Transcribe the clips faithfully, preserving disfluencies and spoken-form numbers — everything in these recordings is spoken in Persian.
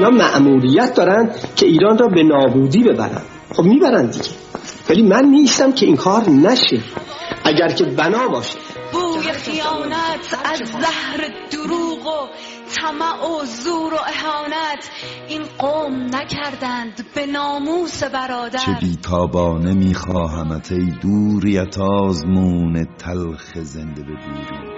اینا مأموریت دارن که ایران را به نابودی ببرن. خب میبرن دیگه، ولی من نیستم که این کار نشه. اگر که بنا باشه بوی خیانت از زهر دروغ و طمع و زور و اهانت این قوم نکردند به ناموس برادر. چه بیتابانه میخواهمت ای دوریت آزمون تلخ زنده به دوری.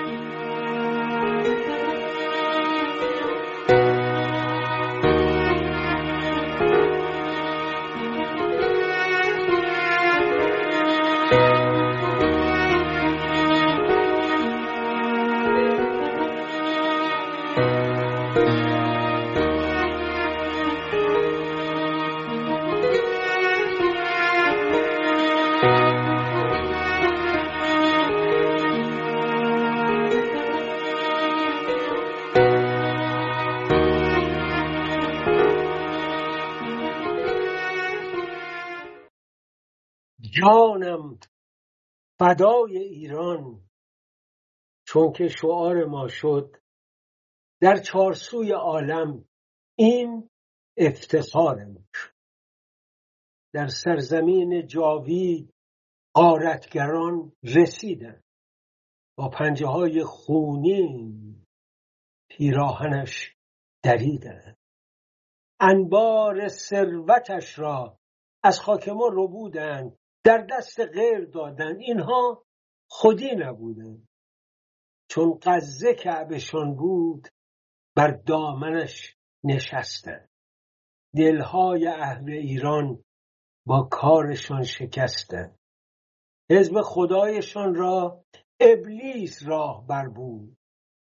جانم فدای ایران، چون که شعار ما شد در چارسوی عالم این افتخار ما شد. در سرزمین جاوید غارتگران رسیدند، با پنجه های خونین پیراهنش دریدند، انبار ثروتش را از خاک ما ربودند، در دست غیر دادند، اینها خودی نبودند. چون غزه کعبشان بود بر دامنش نشستند، دلهای اهل ایران با کارشان شکستند. حزب خدایشان را ابلیس راه بر بود،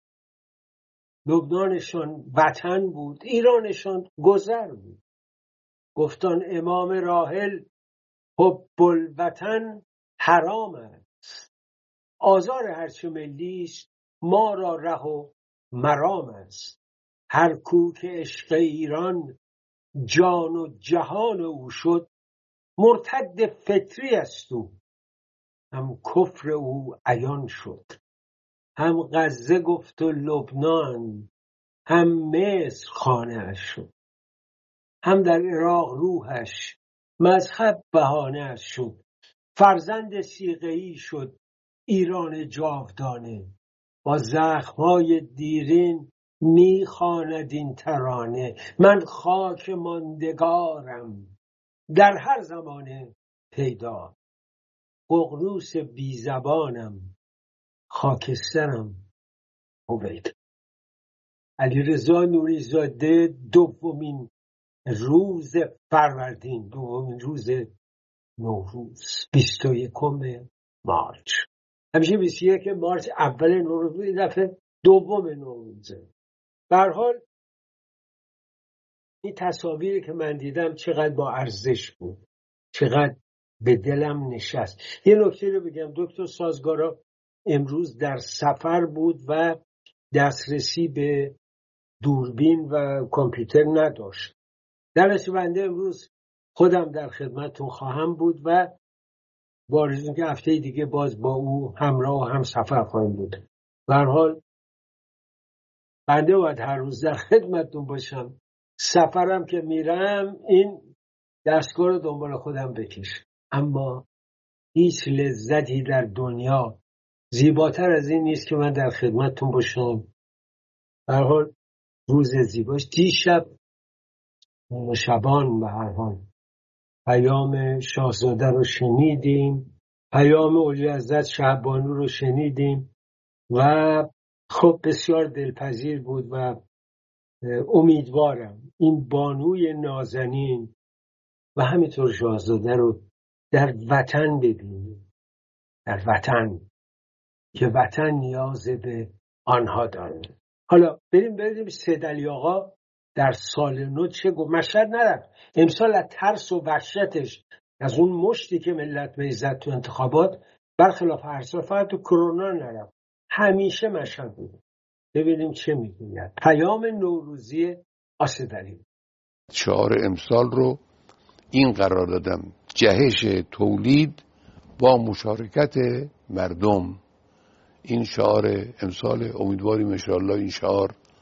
لبنانشان وطن بود، ایرانشان گذر بود. گفتان امام راحل حب الوطن حرام است، آزار هرچه ملی است ما را ره و مرام است. هر کو که عشق ایران جان و جهان او شد، مرتد فطری است او، هم کفر او عیان شد. هم غزه گفت و لبنان، هم مصر خانه اش شد، هم در عراق روحش مذهب بهانه اش شد. فرزند صیقه‌ای شد ایران جاودانه، با زخم‌های دیرین میخواند این ترانه. من خاک ماندگارم در هر زمانه پیدا، ققنوس بی زبانم خاکسترم هویدا. علیرضا نوری‌زاده، دومین روز فروردین، دومین روز نوروز، بیست و یکم مارچ. همیشه بیست و یکم مارچ اول نوروز، این دفعه دوم نوروزه. به هر حال این تصاویری که من دیدم چقدر با ارزش بود، چقدر به دلم نشست. یه نکته رو بگم، دکتر سازگارا امروز در سفر بود و دسترسی به دوربین و کامپیوتر نداشت. در اصل بنده امروز خودم در خدمتتون خواهم بود و با آرزو که هفته دیگه باز با او همراه و هم سفر خواهیم بود. به هر حال بنده باید هر روز در خدمتتون باشم، سفرم که میرم این دستگاه رو دنبال خودم بکشم. اما هیچ لذتی در دنیا زیباتر از این نیست که من در خدمتتون باشم. به هر حال روز زیباش. دیشب شبان به هر حال پیام شاهزاده رو شنیدیم، پیام اولی حضرت شهبانو رو شنیدیم و خب بسیار دلپذیر بود و امیدوارم این بانوی نازنین و همینطور شاهزاده رو در وطن ببینیم، در وطن که وطن نیاز به آنها داره. حالا بریم بریم سید علی آقا در سال نو چه گفت. مشهد نرفت امسال، از ترس و وحشتش از اون مشتی که ملت به زد تو انتخابات، برخلاف هر سال فقط تو کرونا نرفت، همیشه مشهد بود. ببینیم چه میگوید. پیام نوروزی آسدری. شعار امسال رو این قرار دادم: جهش تولید با مشارکت مردم. این شعار امسال، امیدواریم ان شاءالله این شعار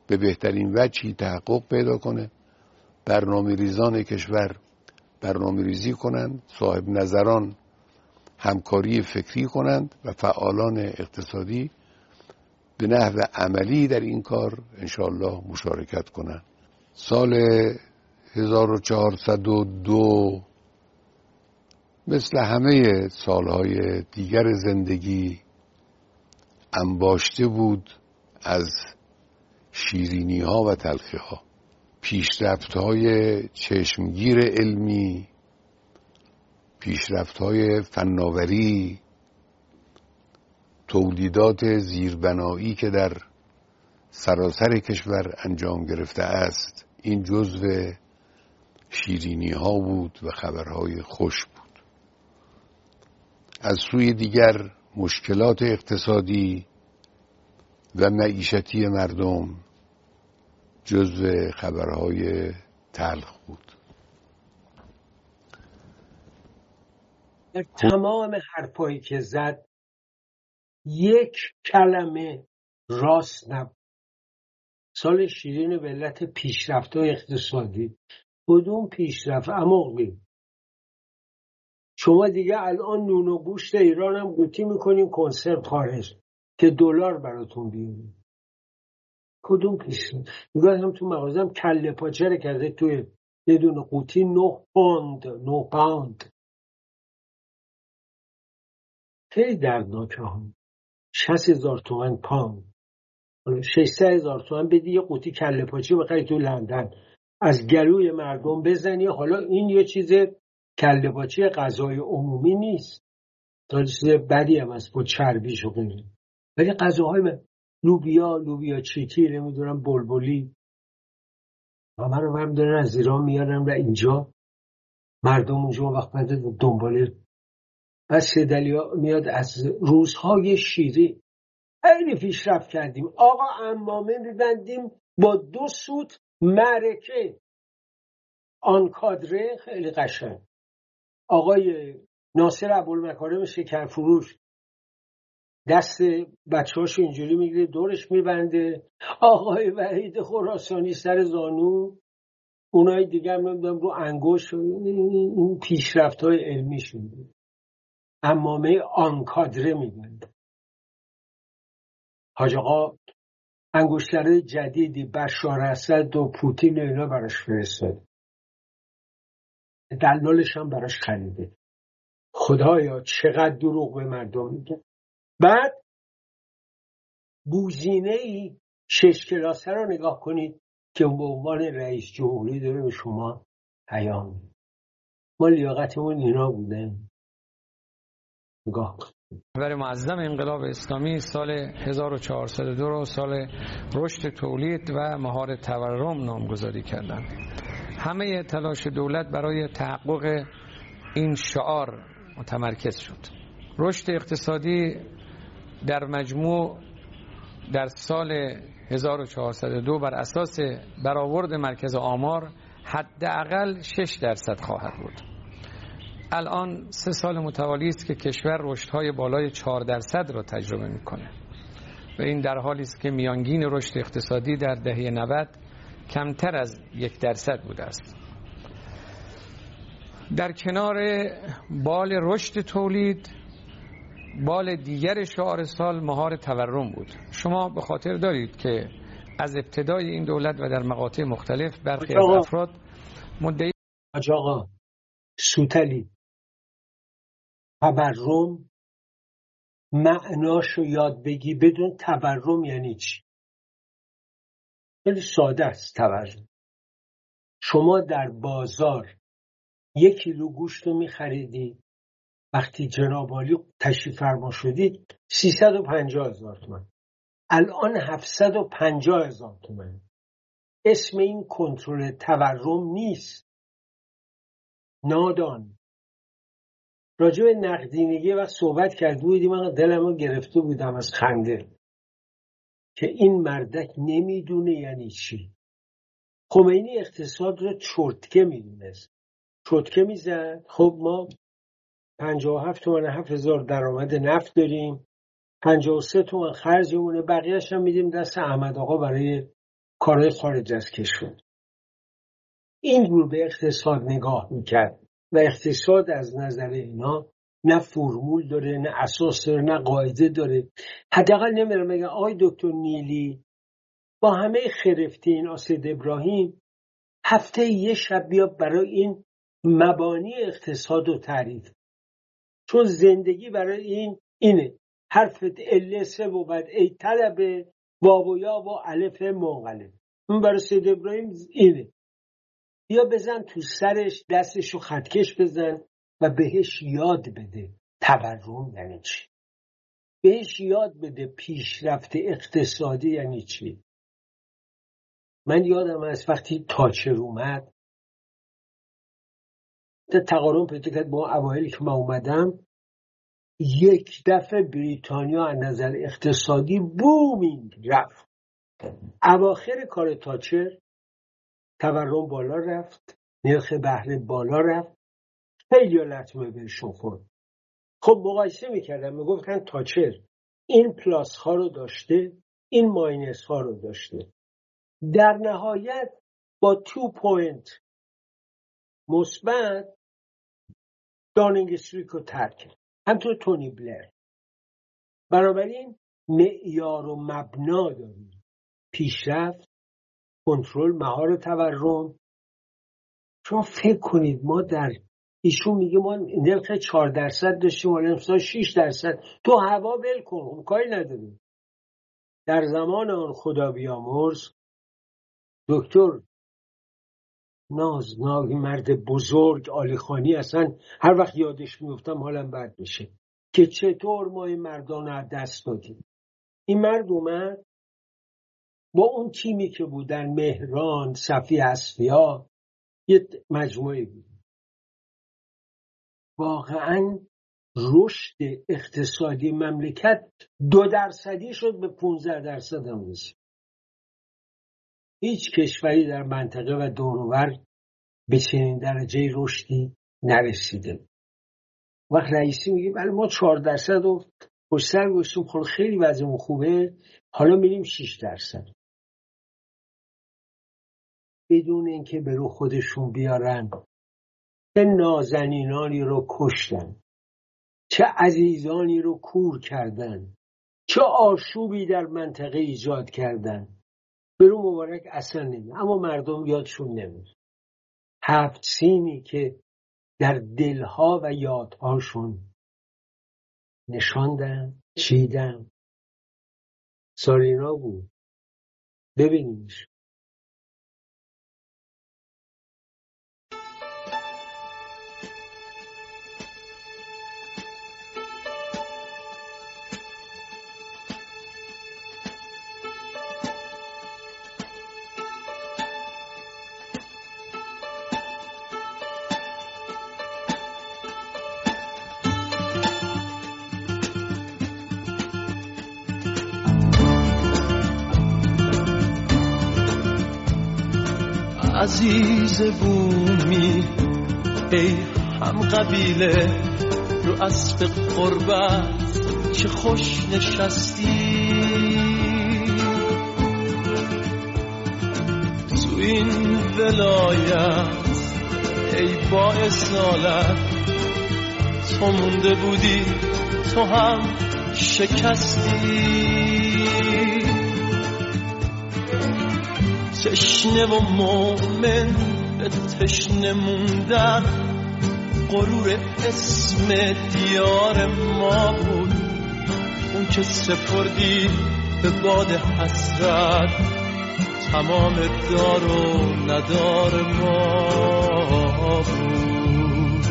به بهترین وجهی تحقق پیدا کنه. برنامه ریزان کشور برنامه ریزی کنند، صاحب نظران همکاری فکری کنند و فعالان اقتصادی به نحو عملی در این کار انشاءالله مشارکت کنند. سال هزار و چهارصد و دو مثل همه سالهای دیگر زندگی انباشته بود از شیرینی ها و تلخی ها. پیشرفت های چشمگیر علمی، پیشرفت های فناوری، تولیدات زیربنایی که در سراسر کشور انجام گرفته است، این جزو شیرینی ها بود و خبرهای خوش بود. از سوی دیگر مشکلات اقتصادی و معیشتی مردم جزو خبرهای تلخ بود. تمام حرفایی که زد یک کلمه راست نبود. سال شیرین به علت پیشرفت‌های اقتصادی. کدوم پیشرفت عمقی؟ شما دیگه الان نون و گوشت ایران هم قوطی میکنین کنسرو خارج که دلار براتون بیارین. کدوم پیشرفت؟ میگه هم تو مغازم کله پاچه رو کرده توی یه دونه قوطی نه پوند نه پوند. خیلی دردناکه هم. شصت هزار تومن پوند. ششصد هزار تومن بدی یه قوطی کله پاچه بخری تو لندن از گلوی مردم بزنی. حالا این یه چیز کله پاچه غذای عمومی نیست، تا چیز بدی هم از با چربیش و غیره، ولی غذاهای لوبیا لوبیا چیکی نمیدونم بلبلی همه رو هم دارن از ایران میارن و اینجا مردم اونجا وقت بعد دنباله. بس سیدلیا میاد از روزهای شیری خیلی پیشرفت کردیم آقا، عمامه میبندیم با دو سوت معرکه آن کادره خیلی قشنگ. آقای ناصر ابوالمکارم شکرفروش دست بچه‌هاشو اینجوری میگیره دورش میبنده، آقای وحید خراسانی سر زانو، اونای دیگه هم نمیدونم رو انگوش. این پیشرفت‌های علمی شده. عمامه آن کادره میبنده. حاج آقا انگشتر جدیدی بشار اسد و پوتین اینا براش فرستاد، دلالش هم براش خریده. خدایا چقدر دروغ به مردم میگه. بعد بوزینه‌ای شش کلاسه رو نگاه کنید که به عنوان رئیس جمهوری داره به شما پیام میده. ما لیاقتمون اینا بوده. نگاه کنید. رهبر معظم انقلاب اسلامی سال هزار و چهارصد و دو رو سال رشد تولید و مهار تورم نامگذاری کردند. همه تلاش دولت برای تحقق این شعار متمرکز شد. رشد اقتصادی در مجموع در سال هزار و چهارصد و دو بر اساس برآورد مرکز آمار حداقل شش درصد خواهد بود. الان سه سال متوالی است که کشور رشدهای بالای چهار درصد را تجربه میکنه و این در حالی است که میانگین رشد اقتصادی در دهه نود کمتر از یک درصد بوده است. در کنار بال رشد تولید، بال دیگر شعار سال مهار تورم بود. شما به خاطر دارید که از ابتدای این دولت و در مقاطع مختلف برخی از افراد مدعی حاج آقا سوتلی تورم معناشو یاد بگی بدون تورم یعنی چی؟ خیلی ساده است. تورم شما در بازار یک کیلو گوشت رو میخریدی، وقتی جناب عالی تشریف فرما شدید سیصد و پنجاه هزار تومان، الان هفتصد و پنجاه هزار تومان. اسم این کنترل تورم نیست. نادان راجع به نقدینگی وقت صحبت کرده بودیم، من دلمو گرفته بودم از خنده که این مردک نمیدونه یعنی چی. خمینی اقتصاد رو چرتکه میدونست، چرتکه میزد. خب ما پنجاه و هفت تومن هفت هزار درآمد نفت داریم، پنجاه و سه تومن خرجمونه، بقیه‌اش هم میدیم دست احمد آقا برای کارهای خارج از کشور. این گروه به اقتصاد نگاه میکرد و اقتصاد از نظر اینا نه فرمول داره، نه اساس داره، نه قاعده داره. حداقل نمیرم بگم آقای دکتر نیلی با همه خرفتی این اسد ابراهیم هفته یه شب بیا برای این مبانی اقتصاد رو تعریف، چون زندگی برای این اینه حرف ال سه و بعد ای طلبه واو و یا و الف منقلب. اون برای سید ابراهیم اینه. بیا بزن تو سرش، دستشو خطکش بزن و بهش یاد بده تورم یعنی چی، بهش یاد بده پیشرفت اقتصادی یعنی چی. من یادم از وقتی تاچر اومد تقارن پیدا کرد با اوایلی که من اومدم، یک دفعه بریتانیا از نظر اقتصادی بومینگ رفت. اواخر کار تاچر تورم بالا رفت، نرخ بهره بالا رفت، خیلی لطمه بهشون خورد. خب مقایسه میکردم، میگفتن تاچر این پلاس ها رو داشته، این ماینس ها رو داشته، در نهایت با تو پوینت مثبت دانینگ استریت رو ترک کرد، همطور تونی بلر. بنابراین معیار و مبنا داریم، پیشرفت، کنترل مهار تورم. شما فکر کنید ما در ایشون میگه ما نرخ چهار درصد داشتیم ولی امسال شش درصد، تو هوا ول کن، کاری نداریم. در زمان آن خدا بیامرز دکتر نازناک، مرد بزرگ عالیخانی، اصلا هر وقت یادش میفتم حالم بد میشه که چطور ما این مردان از دست دادیم. این مرد اومد با اون تیمی که بودن، مهران، صفی اصفیا، یه مجموعه بود، واقعا رشد اقتصادی مملکت دو درصدی شد به پونزده درصد هم رسید. هیچ کشوری در منطقه و دور و بر به چنین درجه رشدی نرسیده. وقت رئیسی میگه ولی ما چهار درصد رو پشت سر گذاشتیم، خب خیلی وضعمون خوبه، حالا میریم شش درصد. بدون اینکه به رو خودشون بیارن چه نازنینانی رو کشتن، چه عزیزانی رو کور کردن، چه آشوبی در منطقه ایجاد کردن. به رو مبارک اصلا نمید، اما مردم یادشون نمید. هفت سینی که در دلها و یادهاشون نشاندن، چیدن، سارینا بود. ببینیش. عزیز بومی ای هم قبیله، رو اسب قربت چه خوش نشستی. تو این ولایت ای با اصالت، تو مونده بودی تو هم شکستی. تشنه و مومن به تشنه موندن، غرور اسم دیار ما بود. اون که سپردی به باد حسرت، تمام دار و ندار ما بود.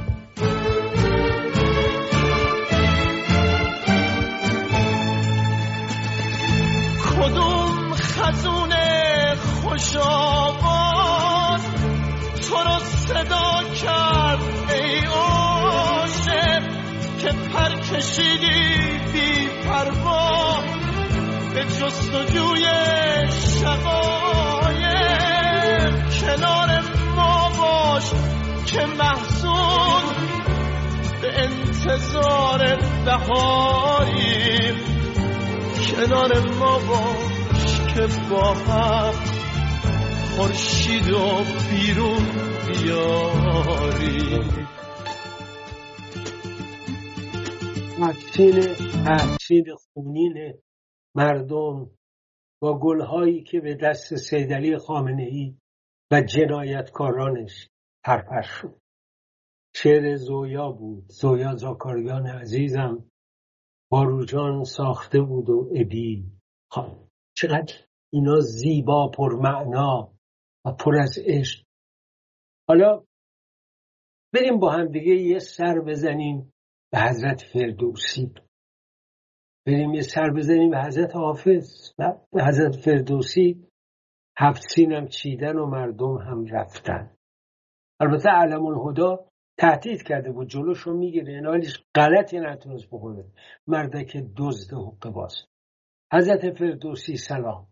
کدوم خزونه خوش آواز تو رو صدا کرد ای عاشق، که پر کشیدی بی پروا به جستجوی شقایق. کنار ما باش که محزون به انتظار بهاری، کنار ما باش که با هم خورشید و بیرون بیاری. افشین افشین خونین مردم با گلهایی که به دست سیدعلی خامنه‌ای و جنایتکارانش پرپر شد. شعر زویا بود. زویا زاکاریان عزیزم باروجان ساخته بود و ابی. خب چقدر اینا زیبا، پر معنا و پر از عشق. حالا بریم با هم دیگه یه سر بزنیم به حضرت فردوسی. بریم یه سر بزنیم به حضرت حافظ. به حضرت فردوسی هفت سینم چیدن و مردم هم رفتن. البته علم الهدا تهدید کرده بود جلوشو میگیره، اینا هیچ غلطی نتونست بکنه. مردک دزد حقه باز. حضرت فردوسی سلام.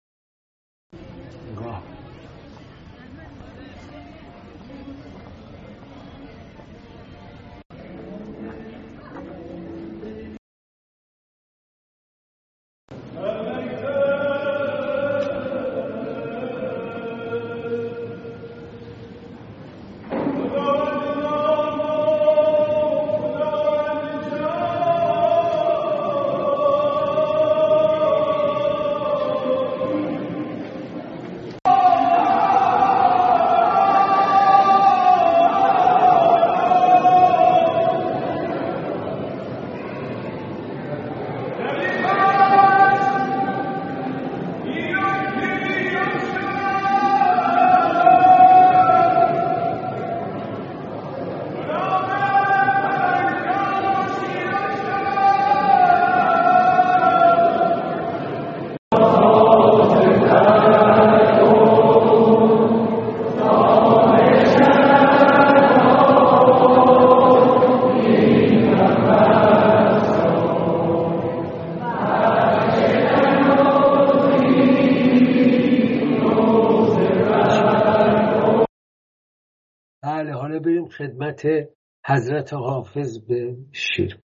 خدمت حضرت حافظ به شیر.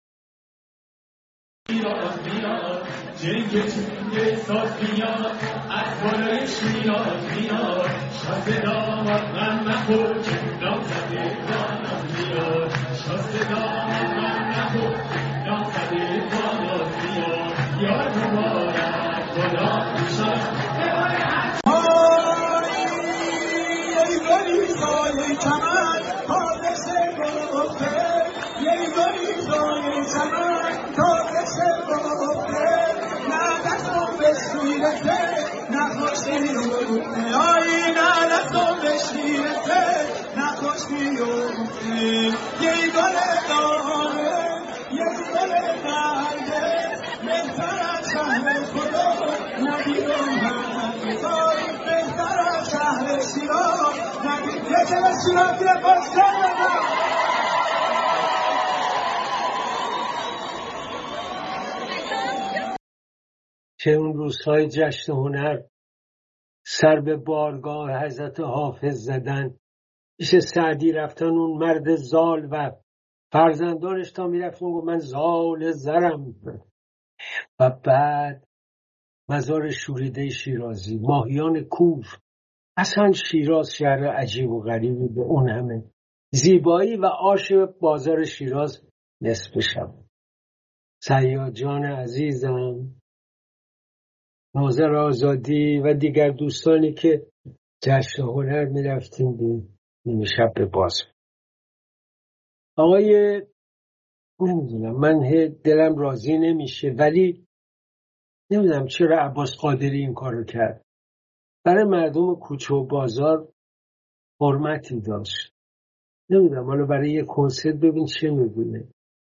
که اون روزهای جشن هنر سر به بارگاه حضرت حافظ زدن، پیش سعدی رفتن، اون مرد زال و فرزندانش تا میرفتن و من زال زرم. و بعد مزار شوریده شیرازی، ماهیان کور. اصلا شیراز شهر عجیب و غریبی به اون همه زیبایی و آش بازار شیراز نصف شب. سیاد جان عزیزم، ناظر آزادی و دیگر دوستانی که جشن هنر می رفتیم به نیمه شب به باز. آقای نمیدونم، من دلم راضی نمیشه، ولی نمیدونم چرا عباس قادری این کارو کرد. برای مردم کوچه و بازار حرمتی داشت. نمیدونم حالا برای یه کنسرت ببین چه میگونه.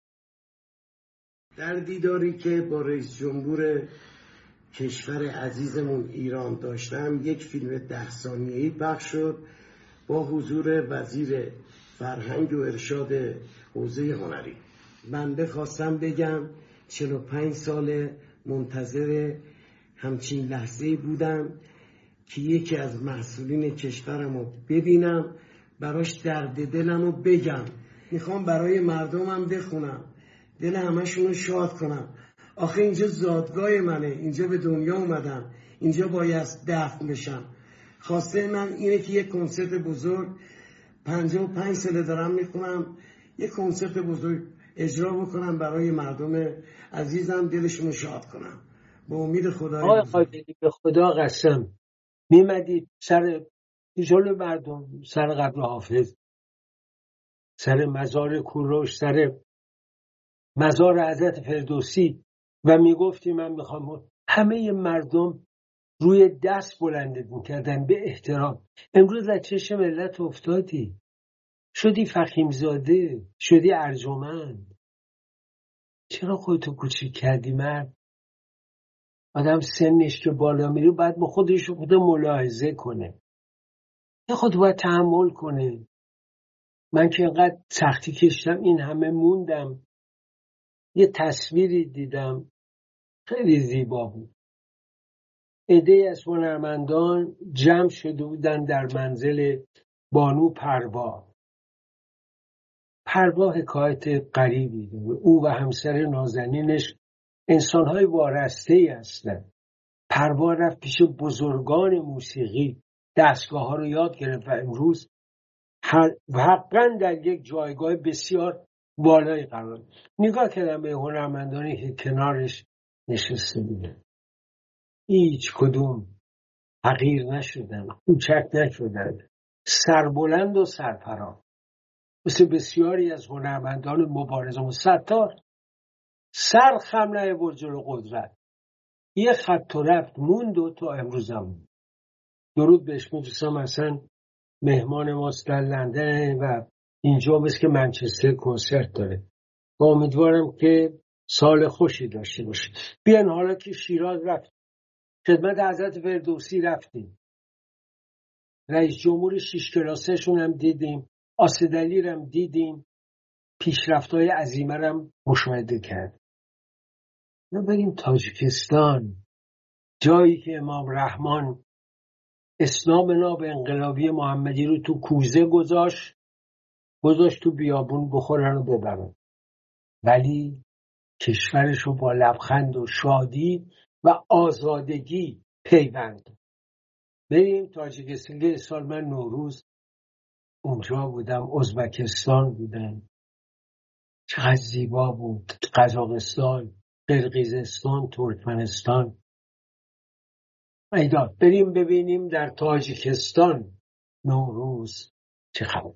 در دیداری که با رئیس جمهور کشور عزیزمون ایران داشتم، یک فیلم ده ثانیه‌ای پخش شد با حضور وزیر فرهنگ و ارشاد حوزه هنری. بنده خواستم بگم چهل و پنج سال منتظر همچین لحظه‌ای بودم که یکی از مسئولین کشورم رو ببینم، براش درد دلم رو بگم. میخوام برای مردمم بخونم، دل همشون رو شاد کنم. آخه اینجا زادگاه منه، اینجا به دنیا اومدم، اینجا باید دفن بشم. خواسته من اینه که یک کنسرت بزرگ پنجاه و پنج ساله دارم میخونم، یک کنسرت بزرگ اجرا بکنم برای مردم عزیزم، دلشون رو شاد کنم. با امید خدا. آقای قادری به خدا قسم میمدید سر جلو مردم، سر قبر حافظ، سر مزار کوروش، سر مزار حضرت فردوسی و میگفتی من میخوام، همه مردم روی دست بلندت میکردن به احترام. امروز از چشم ملت افتادی، شدی فخیمزاده، شدی ارجمند. چرا خودتو کوچیک کردی مرد؟ آدم سنش که بالا میره باید با خودش خود ملاحظه کنه، یه خود باید تحمل کنه. من که اینقدر سختی کشتم، این همه موندم، یه تصویری دیدم خیلی زیبا بود. عده‌ای از هنرمندان جمع شده بودن در منزل بانو پروا. پروا حکایت غریبی داره. او و همسر نازنینش انسان‌های وارسته‌ای هستند. پروا رفت پیش بزرگان موسیقی، دستگاه‌ها رو یاد گرفت و امروز حقاً در یک جایگاه بسیار بالایی قرار. نگاه کردم به هنرمندانی که کنارش نشسته بودن، هیچ کدوم حقیر نشدن، کوچک نشدن، سربلند و سرفراز، مثل بسیاری از هنرمندان مبارزه و ستار. سر خم نیاورد جلو قدرت، یه خط و رفت موند و تا امروز هم. درود بهش می‌رسم. اصلا مهمان ماست در لندن و اینجا بس که منچستر کنسرت داره و امیدوارم که سال خوشی داشته باشه. بیان حالا که شیراز رفت، خدمت حضرت فردوسی رفتیم، رئیس جمهور شش کلاسهشون هم دیدیم، آسدلی هم دیدیم، پیشرفت‌های عظیمه هم مشاهده کرد. ما بریم تاجیکستان، جایی که امام رحمان اسلام ناب انقلابی محمدی رو تو کوزه گذاشت گذاشت تو بیابون بخورن و ببرن، ولی کشورش رو با لبخند و شادی و آزادگی پیوند. بریم تاجیکستان. یه سال من نوروز اونجا بودم، ازبکستان بودم، چقدر زیبا بود. قزاقستان، قرقیزستان، ترکمنستان. ایداد بریم ببینیم در تاجیکستان نوروز چه خبر.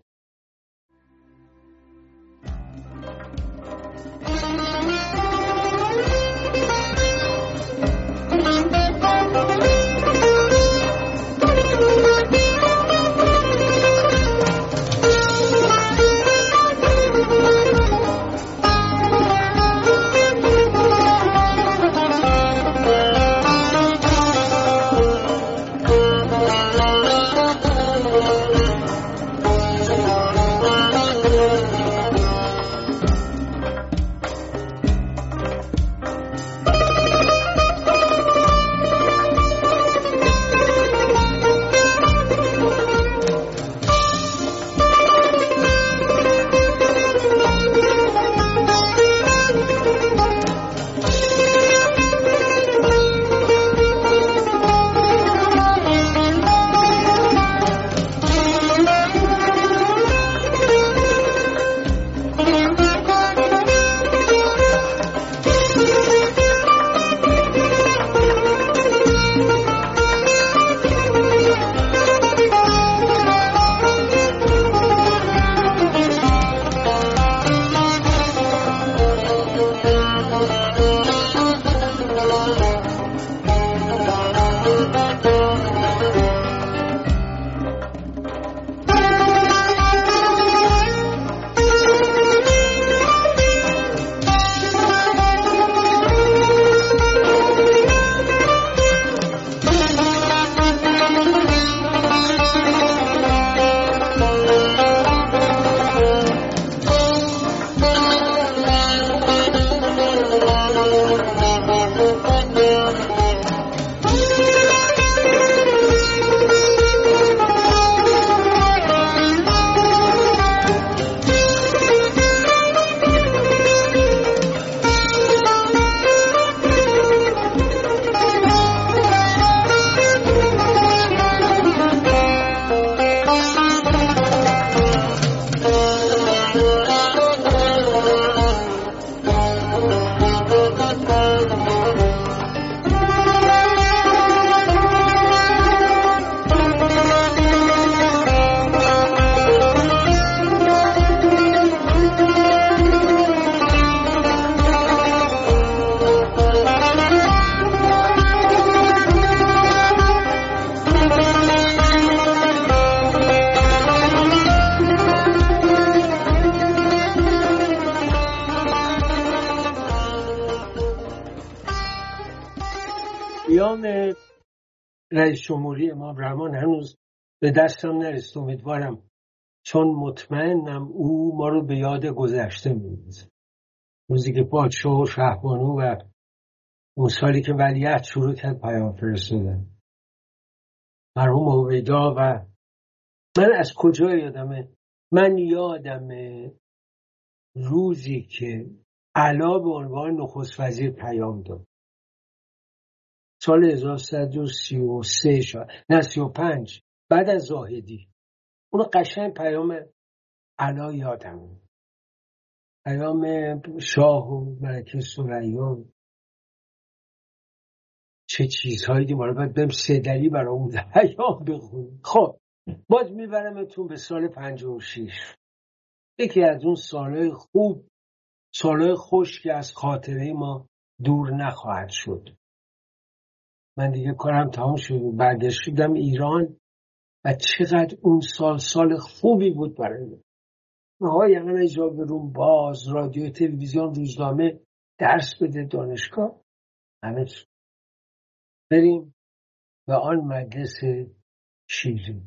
پیام رئیس جمهوری امام رحمان هنوز به دستم نرسید. امیدوارم، چون مطمئنم او ما رو به یاد گذشته می‌اندازه. روزی که پادشاه و شهبانو و اون سالی که ولیعهد شروع کرد پیام فرستادن، مرحوم هویدا. و من از کجا یادمه؟ من یادمه روزی که علا به عنوان نخست وزیر پیام داد، سال هزار و سیصد و سی و سه شد، نه سی و پنج، بعد از زاهدی. اونو قشنگ پیام علا یادمه، پیام شاه و ملکه ثریا. چه چیزهایی دیم، حالا باید بریم سیدلی برای اون پیام بخونیم. خب باز میبرمتون به سال پنجاه و شش، یکی از اون سالهای خوب، سالهای خوش که از خاطره ما دور نخواهد شد. من دیگه کارم تمام شد، برگشتم ایران و چقدر اون سال سال خوبی بود برای من. آقای یعنی اجازه روم باز، رادیو، تلویزیون، روزنامه، درس بده، دانشگاه، همه چی. بریم به آن مجلس شیرین.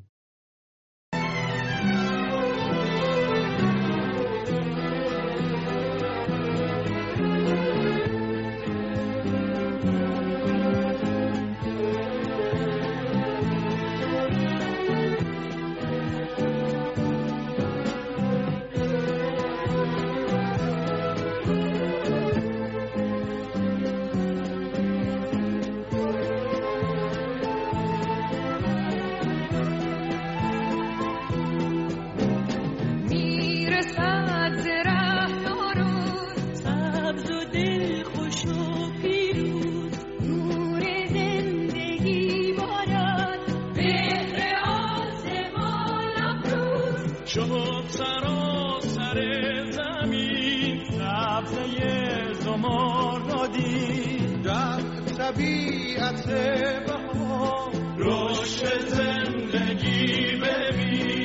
طبیعت بهار رشد زندگی ببین.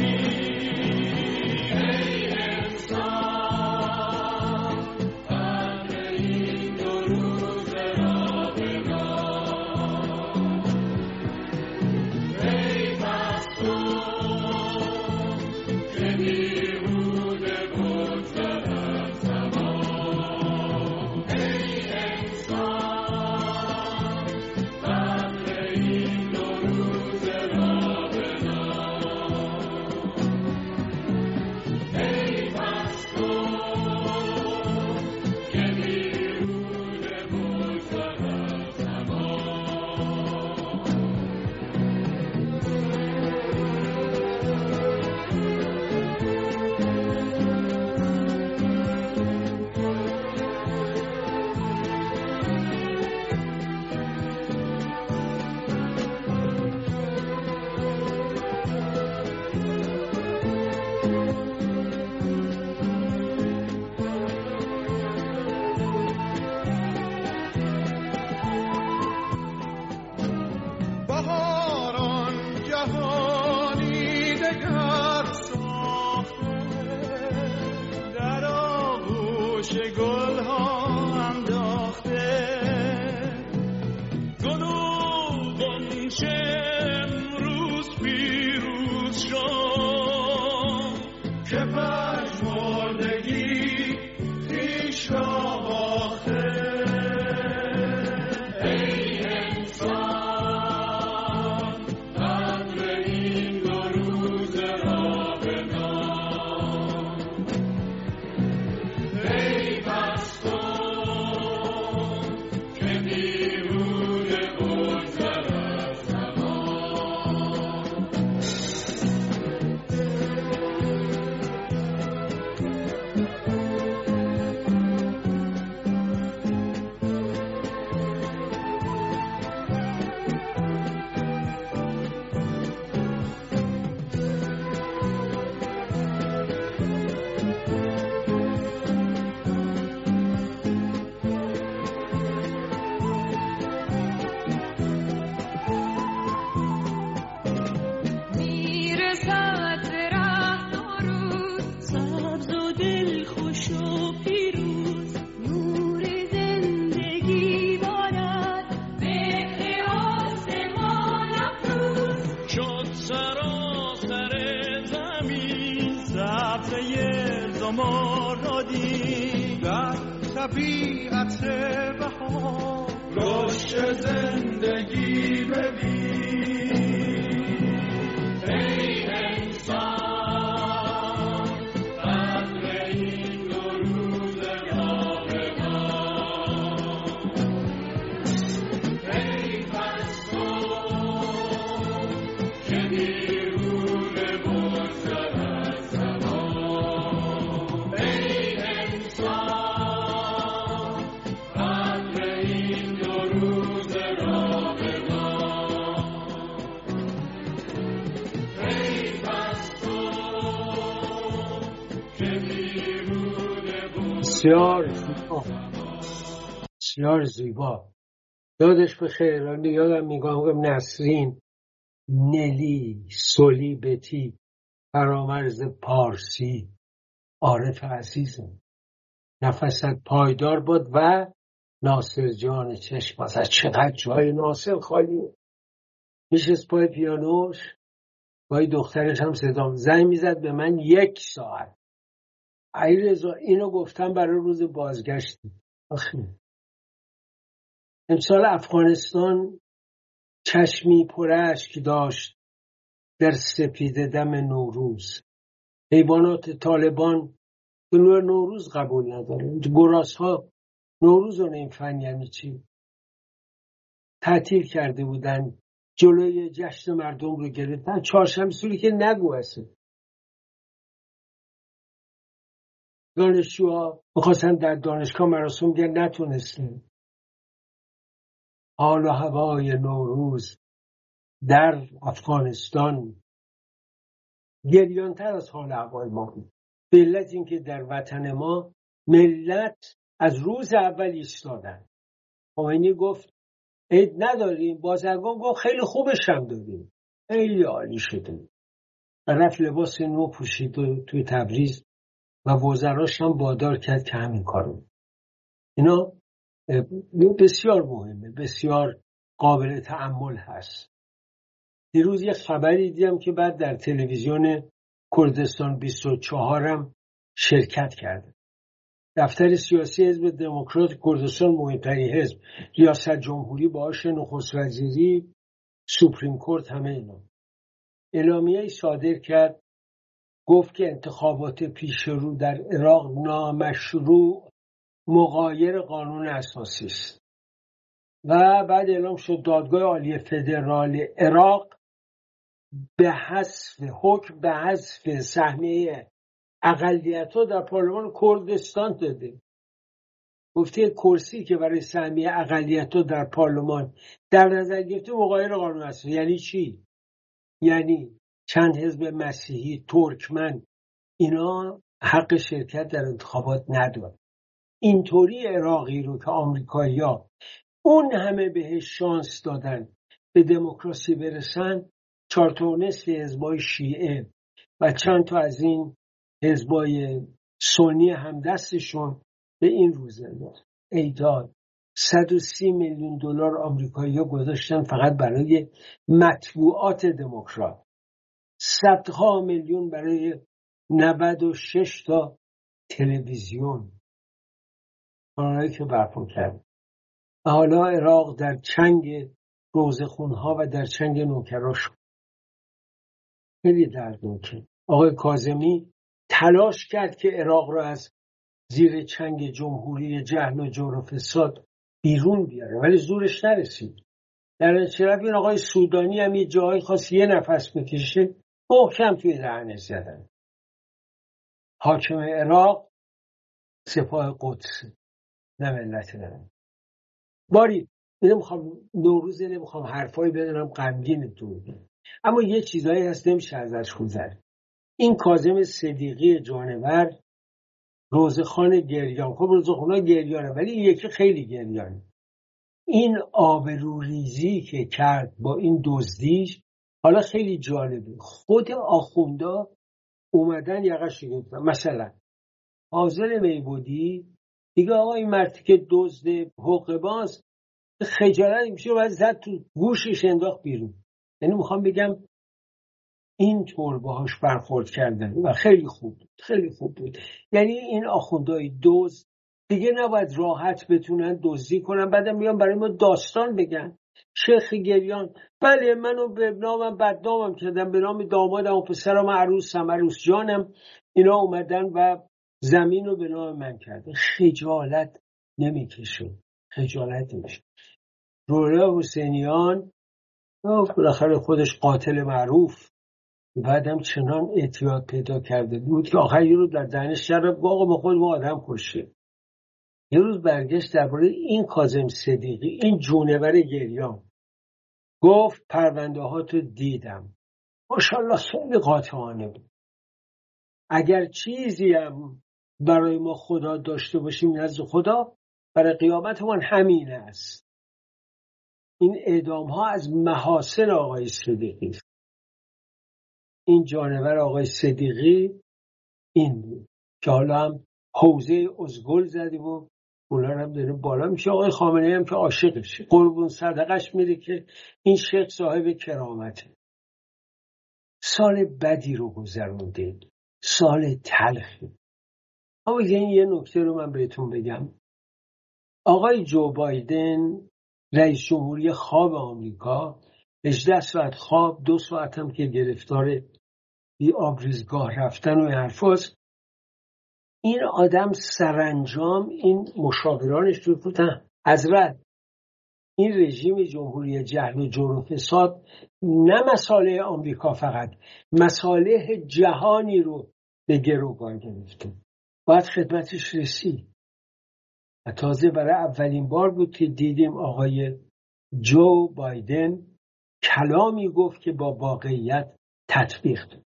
ای انسان قدر این دو روز را بدان. ای پس تو که بیهوده بگذرد زمان. ای انسان تو طبیعت بهار رشد زندگی ببین ای انسان قدر این دو روز تابستان ای پس تو که بیرون بگذر از زمان ای انسان قدر این دو روز رابطان ای پس تو که بیرون بسیار زیبا، بسیار زیبا. یادش به خیر. یادم میگم نسرین، نلی، سولی، بتی، فرامرز پارسی، عارف عزیزم، نفست پایدار بود و ناصر جان چشم. از چقدر جای ناصر خالیه. میشست پای پیانوش، پای دخترش هم صدام زنگ میزد به من یک ساعت. ای رضا اینو گفتم برای روز بازگشتی. آخه امسال افغانستان چشمی پر اشک داشت در سپیده دم نوروز. حیوانات طالبان به نوع نوروز قبول نداره. گراس ها نوروز رو نمیفهمن یعنی چی. تعطیل کرده بودن، جلوی جشن مردم رو گرفتن. چهارشنبه سوری که نگو هسته. دانشجوها میخواستن در دانشگاه مراسم گرد، نتونستن. حال و هوای نوروز در افغانستان گریانتر از حال هوای ما بود. به علت اینکه در وطن ما ملت از روز اول ایستادن. خمینی گفت عید نداریم، بازرگان گفت خیلی خوبش هم داریم، خیلی عالی شده. و رفت لباس نو پوشید و توی تبریز و وزراش هم وادار کرد که همین کارو. اینا بسیار مهمه، بسیار قابل تأمل هست. دیروز یه خبری دیدم که بعد در تلویزیون کردستان بیست و چهار هم شرکت کرده. دفتر سیاسی حزب دموکرات کردستان، مهمترین حزب، ریاست جمهوری باهاش، نخست وزیری، سوپریم کورت، همه اینا اعلامیه‌ای صادر کرد. گفت که انتخابات پیش رو در عراق نامشروع، مغایر قانون اساسی است. و بعد اعلام شد دادگاه عالی فدرال عراق به حذف حکم به حذف سهمیه اقلیت‌ها در پارلمان کردستان داده. گفته کرسی که برای سهمیه اقلیت‌ها در پارلمان در نظر گرفته مغایر قانون اساسی. یعنی چی؟ یعنی چند حزب مسیحی، ترکمن، اینا حق شرکت در انتخابات ندارن. اینطوری عراقی رو که آمریکایی‌ها اون همه بهش شانس دادن به دموکراسی برسن، چهار تا و نصف حزبای شیعه و چند تا از این حزبای سنی همدستشون به این روزه ایداد صد و سی میلیون دلار آمریکایی‌ها گذاشتن فقط برای مطبوعات دموکرات، صدها میلیون برای نود و شش تا تلویزیون کانالایی که برپا کرد. و حالا عراق در چنگ روزخونها و در چنگ نوکراش. خیلی دردناکه. آقای کاظمی تلاش کرد که عراق را از زیر چنگ جمهوری جهل و جور و فساد بیرون بیاره ولی زورش نرسید. در نتیجه این آقای سودانی هم یه جایی خواست یه نفس بکشه، محکم توی دهنش زدن. حاکم عراق سپاه قدس، نه ملت نه. باری نمیخوام نوروز، نمیخوام حرفایی بدونم غمگین دور، اما یه چیزایی هست نمیشه ازش گذر. این کاظم صدیقی جانور، روزخان گریان، خب روزخان‌ها گریانه ولی یکی خیلی گریانه. این آبروریزی که کرد با این دزدیش حالا خیلی جالبه. خود آخوندا اومدن یقش گرفتن. مثلا حاضر میبودی دیگه آقا این مردی که دزد حقوق باز خجالت میشه و زد تو گوشش انداخت بیرون. یعنی میخوام بگم این طور باهاش برخورد کردن و خیلی خوب بود، خیلی خوب بود. یعنی این آخوندهای دزد دیگه نباید راحت بتونن دزدی کنن، بعدم میان برای ما داستان بگن. شیخ گریان، بله منو به نامم بدنامم کردن، به نام دامادم و پسرم عروسم عروس جانم اینا اومدن و زمین رو به نام من کردن. خجالت نمیکشه، خجالت نمیشه. روحالله حسینیان بالاخره خودش قاتل معروف، بعدم چنان اعتیاد پیدا کرده بود که آخر یه روز در دهنش شراب گفت آقا ما خود ما آدم کشیم. یه روز برگشت درباره این کاظم صدیقی، این جونور گریان، گفت پرونده هاتو دیدم، ماشاءالله خیلی قاطعانه بود. اگر چیزی هم برای ما خدا داشته باشیم نزد خدا برای قیامتمان همین است. این اعدام ها از محاسن آقای صدیقی است. این جانور آقای صدیقی این بود که حالا هم حوزه ازگل زدی و اونا هم داره بالا میشه. آقای خامنه‌ای هم که عاشقشه، قربون صدقش میره که این شیخ صاحب کرامته. سال بدی رو گذرونده، سال تلخی. اما یه نکته رو من بهتون بگم. آقای جو بایدن رئیس جمهوری خواب آمریکا، هجده ساعت خواب، دو ساعت هم که گرفتار بی آبریزگاه رفتن و حرفاست. این آدم سرانجام این مشاورانش رو گفتن حضرت این رژیم جمهوری جهل و جور و فساد نه مصالح آمریکا فقط، مصالح جهانی رو به گروگان گرفته، باید خدمتش رسید. و تازه برای اولین بار بود که دیدیم آقای جو بایدن کلامی گفت که با واقعیت تطبیق داد.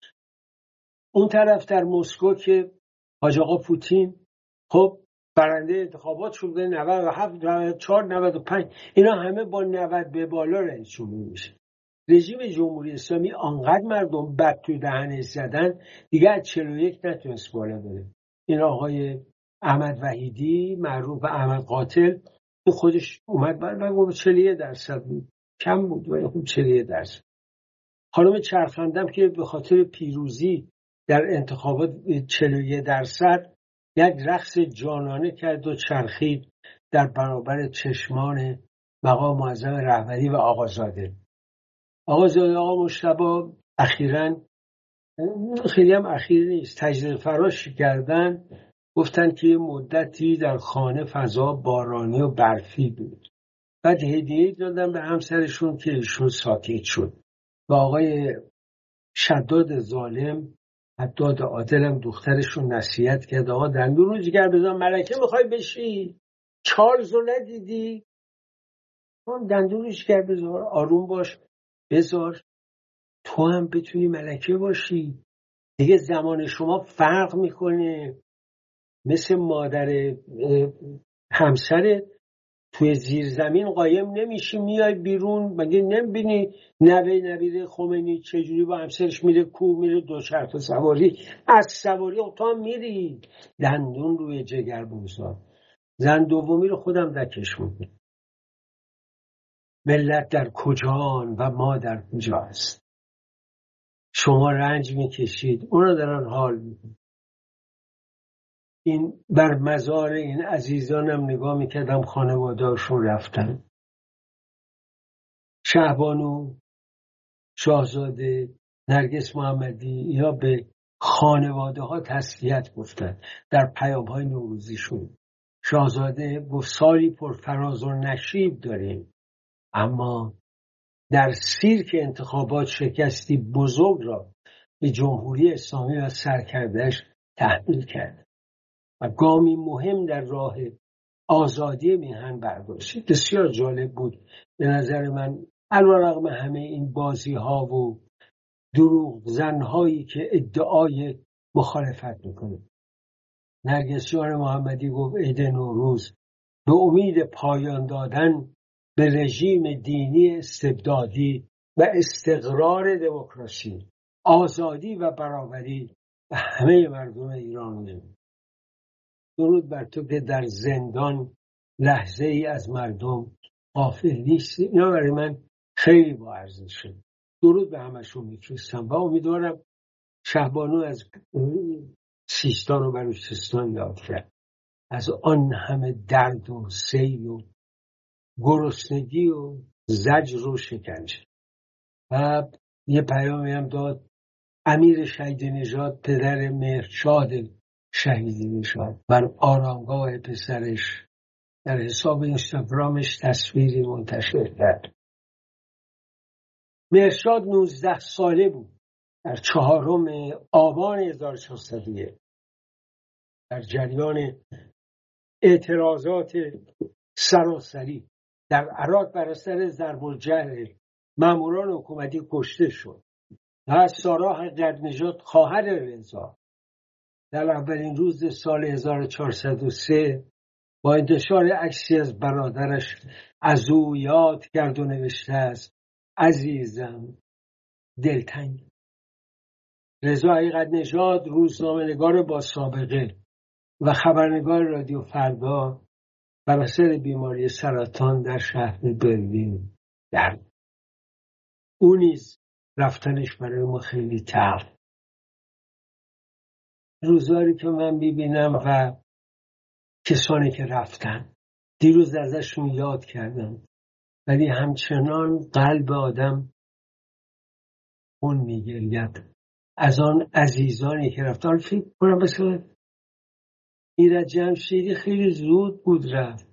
اون طرف در مسکو که حاج آقا پوتین خب برنده انتخابات شده، نود و هفت، نود و چهار، نود و پنج، اینا همه با نود به بالا رئیس جمهور میشه. رژیم جمهوری اسلامی آنقدر مردم بد تو دهنش زدن دیگه از چهل و یک نتونست بالا بره. این آقای احمد وحیدی معروف احمد قاتل خودش اومد بعد گفت چهل و یک درصد بود، کم بود ولی خوب چهل و یک درصد. خانم چرخندم که به خاطر پیروزی در انتخابات چهل و یک درصد یک رقص جانانه کرد و چرخید در برابر چشمان مقام معظم رهبری و آقازاده. آقازاده آقا مجتبی اخیراً، خیلی هم اخیر نیست، تجدید فراش کردن، گفتن که مدتی در خانه فضا بارانی و برفی بود. بعد هدیه دادن به همسرشون که ایشون ساکت شد. و آقای شداد ظالم حداد عادلم دخترشون نصیحت کرد آقا دندون رو جگر بزن، ملکه میخوای بشی؟ چارلز رو ندیدی؟ دندون رو جگر بزار، آروم باش، بزار تو هم بتونی ملکه باشی. دیگه زمان شما فرق میکنه، مثل مادر همسر توی زیر زمین قایم نمیشی، میای بیرون. مگه نمیبینی نوه نویده خمینی چجوری با همسرش میره کوه، میره دوچرخه سواری، از سواری تو هم میری. دندون روی جگر بگذار. زن دومی رو خودم دکش میکنم. ملت در کجان و ما در کجا است؟ شما رنج میکشید، اونا دارن حال میکنن. این بر مزار این عزیزانم نگاه میکردم، خانواده‌اشون رفتن. شهبانو، شاهزاده، نرگس محمدی یا به خانواده ها تسلیت گفتن در پیام های نوروزیشون. شاهزاده گفت سالی پر فراز و نشیب داریم، اما در سیرک انتخابات شکستی بزرگ را به جمهوری اسلامی و سرکرده‌اش تحمیل کرد و گامی مهم در راه آزادی میهن برداشت. بسیار جالب بود به نظر من، علیرغم همه این بازی ها و دروغ زنهایی که ادعای مخالفت میکنه. نرگس جان محمدی گفت عید نوروز به امید پایان دادن به رژیم دینی استبدادی و استقرار دموکراسی، آزادی و برابری به همه مردم ایران می‌دهیم. درود بر تو که در زندان لحظه ای از مردم غافل نیستی. اینا برای من خیلی با ارزشه. درود به همشون میفرستم و امیدوارم شهبانو از سیستان و بلوچستان یاد کرد. از آن همه درد و سیل و گرسنگی و زجر و شکنجه. و یه پیامی هم داد امیر شهید نژاد، پدر مهرشاد شهید نژاد، بر آرامگاه پسرش در حساب اینستاگرامش تصویری منتشر کرد. مهرشاد نوزده ساله بود در چهارم آبان هزار و چهارصد و یک در جریان اعتراضات سراسری در عراق بر اثر ضرب الجرح ماموران حکومتی کشته شد. و سارا حقیقت‌نژاد خواهر رضا در اولین روز سال هزار و چهارصد و سه با انتشار عکسی از برادرش از او یاد کرد و نوشته است: عزیزم دلتنگ. رضا حقیقت‌نژاد روزنامه‌نگار با سابقه و خبرنگار رادیو فردا بر اثر بیماری سرطان در شهر برلین درد. او نیز رفتنش برای ما خیلی تلخ. روزگاری که من میبینم و کسانی که رفتن دیروز ازشون یاد کردم، ولی همچنان قلب آدم خون میگرید از آن عزیزانی که رفتن. فکر کنم مثلا ایرج جمشیدی خیلی زود بود رفت.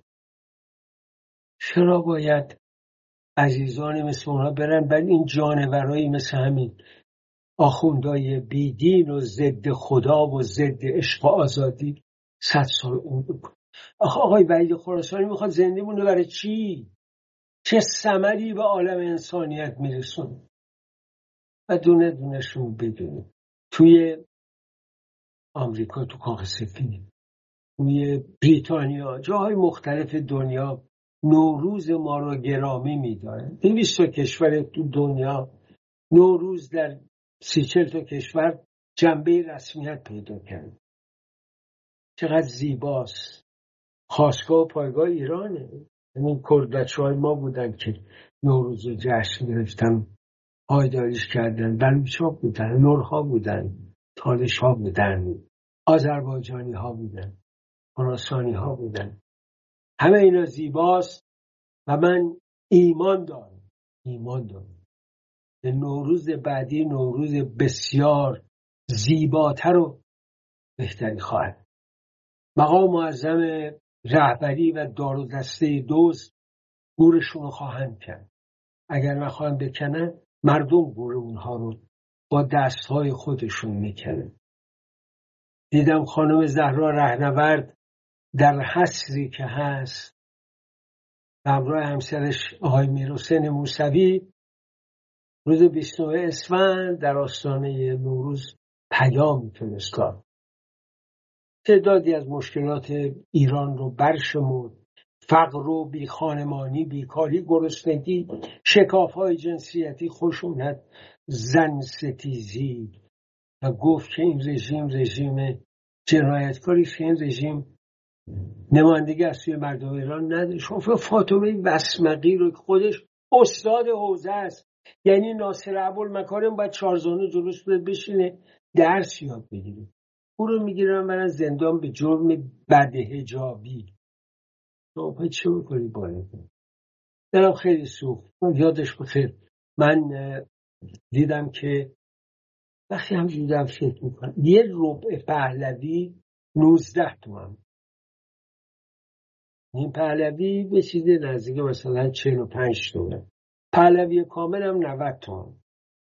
چرا باید عزیزانی مثل اونا برن؟ ولی این جانورایی مثل همین آخوندهای بیدین و ضد خدا و ضد عشق و آزادی صد سال اون بکن. آخه آقای وحید خراسانی میخواد زنده مونه برای چی؟ چه ثمری به عالم انسانیت میرسونه؟ و دونه دونشون بدونیم. توی آمریکا، تو کاخ سفید، توی بریتانیا، جاهای مختلف دنیا نوروز ما رو گرامی می‌دارن. دویست تا کشور تو دنیا نوروز در سی چل تا کشور جنبه رسمیت پیدا کرد. چقدر زیباست. خاستگاه و پایگاه ایرانه. یعنی کردبچه‌های ما بودن که نوروز رو جشن گرفتن، پایداریش کردن. بلوچ‌ها بودن، لرها بودن، تالش‌ها بودن، آذربایجانی‌ها بودن، خراسانی‌ها بودن. همه اینا زیباست و من ایمان دارم ایمان دارم به نوروز بعدی نوروز بسیار زیباتر و بهتری خواهد. مقام معظم رهبری و دار و دسته دوست گورشون رو خواهند کرد. اگر نخواهند بکنن، مردم گور اونها رو با دستهای خودشون میکنن. دیدم خانم زهرا رهنورد در حصری که هست همراه همسرش آقای میرحسین موسوی روز بیست و نه اسفند در آستانه نوروز پیام فرستاد. تعدادی از مشکلات ایران رو برشمرد: فقر و بی خانمانی، بیکاری، گرسنگی، شکاف‌های جنسیتی، خشونت، زن ستیزی، و گفت که این رژیم رژیم جنایتکاری، این رژیم نمایندگی از سوی مردم ایران نداره. شما فاطمه وسمقی رو خودش استاد حوزه است، یعنی ناصر ابوالمکارم باید چارزانو جلوش بشینه درس یاد بگیره. او رو میگیرن برن زندان به جرم بدحجابی. تو چه میکنی بالا؟ دلم خیلی سوخت. یادش بخیر. من دیدم که وقتی هم دیدم فکر میکنم یه ربع پهلوی نوزده تومن، این پهلوی به چیزی نزدیک مثلا چهل و پنج تومن، پهلوی کامل هم نود تومن.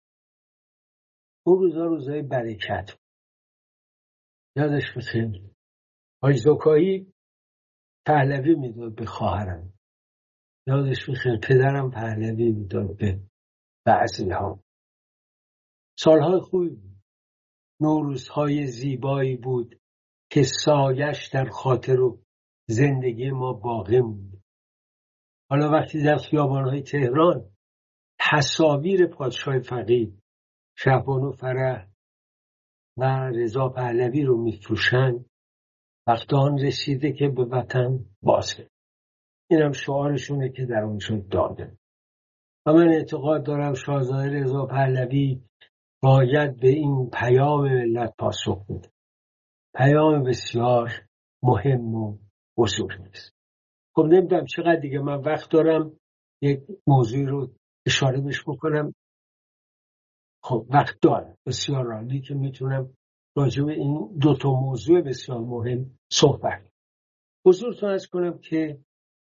اون روزا روزای برکت. یادش بخیر حاج زکایی پهلوی میداد به خواهرم. یادش بخیر پدرم پهلوی میداد به بعضی ها. سالهای خوبی بود. نوروزهای زیبایی بود که سایش در خاطر و زندگی ما باقی موند. حالا وقتی در خیابان‌های تهران تصاویر پادشاه فقید، شهبانو فرح و رضا پهلوی رو میفروشن، وقت آن رسیده که به وطن بازگردیم. اینم شعارشونه که در اونجا داده. و من اعتقاد دارم شاهزاده رضا پهلوی باید به این پیام ملت پاسخ بده. پیام بسیار مهم و بزرگ است. خب نمیدونم چقدر دیگه من وقت دارم یک موضوع رو اشاره بهش بکنم. خب وقت دارم، بسیار عالی که میتونم راجع به این دو تا موضوع بسیار مهم صحبت کنم. حضورتون عرض کنم که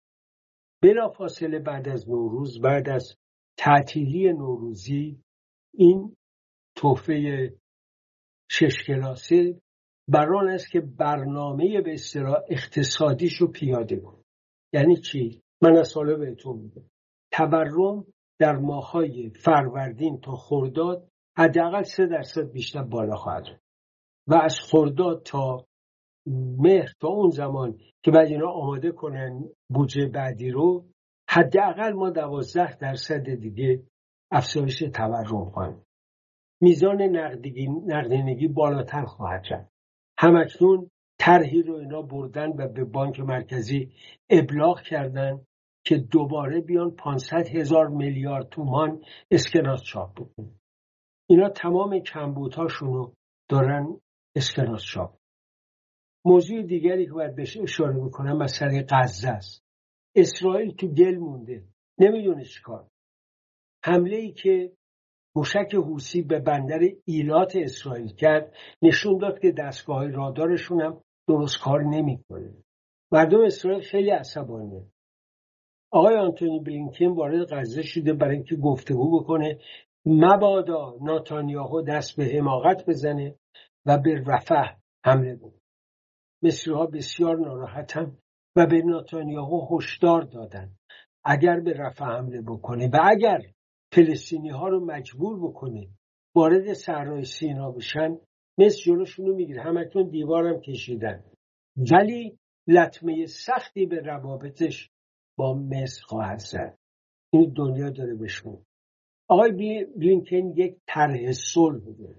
بلافاصله بعد از نوروز، بعد از تعطیلی نوروزی، این تحفه شش کلاسه بران است که برنامه به اصطلاح اقتصادیش رو پیاده کنه. یعنی چی؟ من از ساله بهتون میگم تورم در ماه‌های فروردین تا خرداد حداقل سه درصد بیشتر بالا خواهد رفت و از خرداد تا مهر، تا اون زمان که بعد اینا آماده کنن بودجه بعدی رو، حداقل ما دوازده درصد دیگه افزایش تورم خواهیم. میزان نقدینگی نقدینگی بالاتر خواهد رفت. همکنون طرحی رو اینا بردن و به بانک مرکزی ابلاغ کردن که دوباره بیان پانصد هزار میلیارد تومان اسکناس چاپ بکنن. اینا تمام کمبودهاشون رو دارن اسکناس چاپ. موضوع دیگری که باید بهش اشاره بکنم مسئله غزه است. اسرائیل تو گل مونده، نمیدونه چیکار. حمله ای که موشک حوثی به بندر ایلات اسرائیل کرد نشون داد که دستگاه‌های رادارشون هم درست کار نمی‌کنه. مردم اسرائیل خیلی عصبانیه. آقای آنتونی بلینکن وارد غزه شده برای اینکه گفتگو بکنه مبادا نتانیاهو دست به حماقت بزنه و به رفح حمله بکنه. مصری‌ها بسیار ناراحتن و به نتانیاهو هشدار دادن اگر به رفح حمله بکنه و اگر فلسطینی ها رو مجبور بکنه وارد صحرای سینا بشن، مصر جلوشون رو میگیره. همکنون دیوارم کشیدن، ولی لطمه سختی به روابطش با مصر خواهد زد. این دنیا داره بشون. آقای بلینکن یک طرح صلح بوده.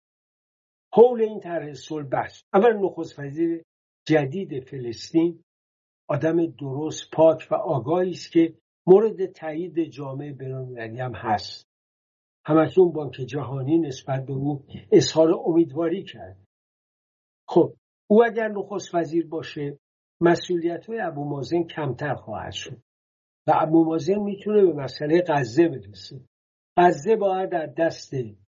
حول این طرح صلح بحث. اول نخست وزیر جدید فلسطین آدم درست، پاک و آگاهی است که مورد تایید جامعه بین‌المللی هم هست. همکنون بانک جهانی نسبت به او اظهار امیدواری کرد. خب او اگر نخست وزیر باشه مسئولیت‌های ابومازن کمتر خواهد شد و ابومازن میتونه به مسئله غزه برسه. غزه باید از دست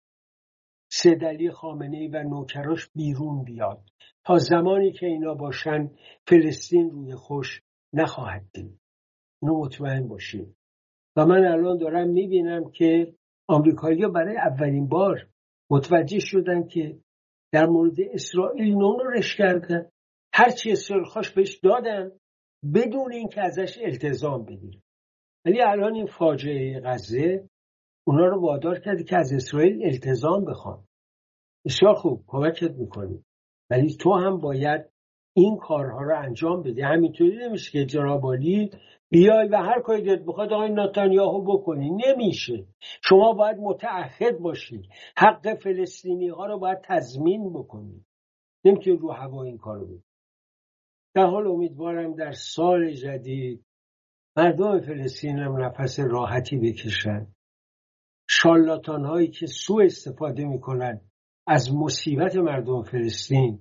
سیدعلی خامنه‌ای و نوکراش بیرون بیاد. تا زمانی که اینا باشن فلسطین روی خوش نخواهد دید. اینو مطمئن باشید. و من الان دارم میبینم که آمریکایی‌ها برای اولین بار متوجه شدن که در مورد اسرائیل نونرش کردن. هرچی اسرائیل خواست بهش دادن بدون اینکه ازش التزام بگیره. ولی الان این فاجعه غزه اونا رو وادار کرده که از اسرائیل التزام بخوان. بسیار خوب، کمکت میکنی، ولی تو هم باید این کارها رو انجام بدی. همینطوری نمیشه که جناب عالی بیای و هر کاری دلت بخواد آقای نتانیاهو بکنی. نمیشه. شما باید متعهد باشید. حق فلسطینی ها رو باید تضمین بکنید. نمیتونید رو هوا این کارو بکنید. در حال امیدوارم در سال جدید مردم فلسطین هم نفس راحتی بکشن. شارلاتان هایی که سوء استفاده میکنن از مصیبت مردم فلسطین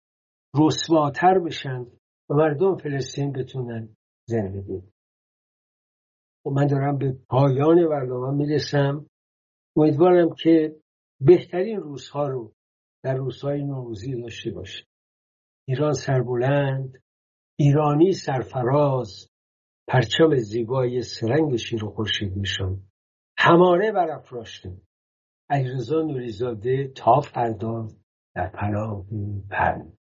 رسواتر بشن و مردم فلسطین بتونن زندگی. و من دارم به پایان برنامه میرسم. امیدوارم که بهترین روزها رو در روزهای نوروزی داشته باشه. ایران سربلند، ایرانی سرفراز، پرچم زیبای سرنگ شیر و خورشیدیشان هماره برافراشته. علیرضا نوری‌زاده تا فردا در پناه پروردگار.